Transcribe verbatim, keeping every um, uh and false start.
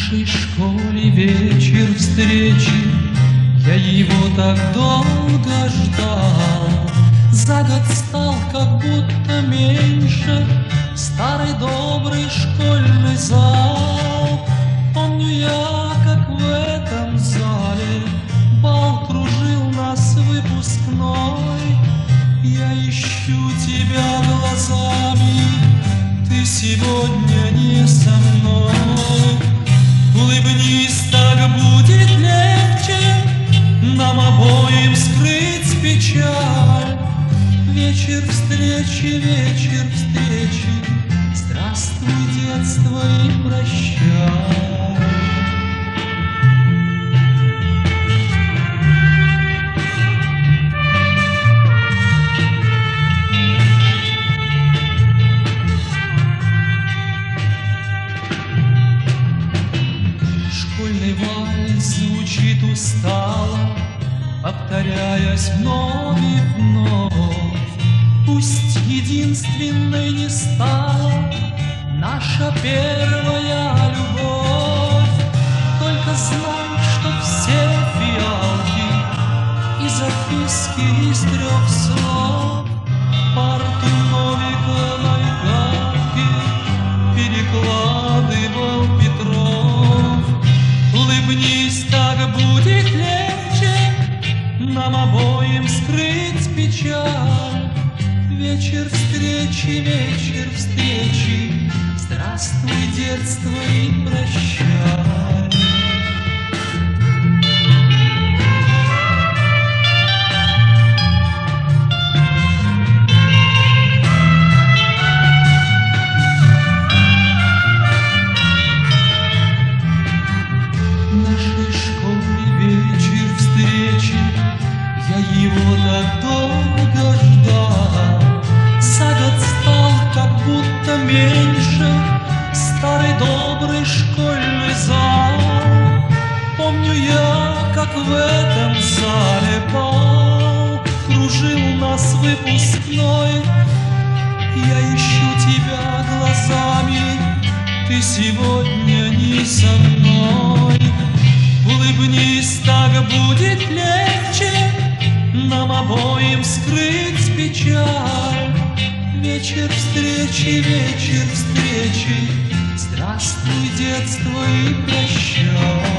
нашей школе вечер встречи, я его так долго ждал. За год стал как будто меньше старый добрый школьный зал. Помню я, как в этом зале бал кружил нас выпускной. Я ищу тебя глазами, ты сегодня не со мной. Улыбнись, так будет легче нам обоим скрыть печаль. Вечер встречи, вечер встречи, здравствуй, детство, и прощай. Школьный вальс звучит устало, повторяясь вновь и вновь. Пусть единственной не стала наша первая любовь. Только знай, что все фиалки и записки из трех слов парту Новиковой карты перекладывал Петров. Улыбнись, так будет легче нам обоим скрыть печаль. Вечер встречи, вечер встречи, здравствуй, детство, и прощай. В нашей школе вечер встречи, я его так долго ждал. За год стал как будто меньше старый добрый школьный зал. Помню я, как в этом зале бал кружил нас выпускной. Я ищу тебя глазами, ты сегодня не со мной. Улыбнись, так будет легче нам обоим скрыть печаль. Вечер встречи, вечер встречи, здравствуй, детство, и прощай.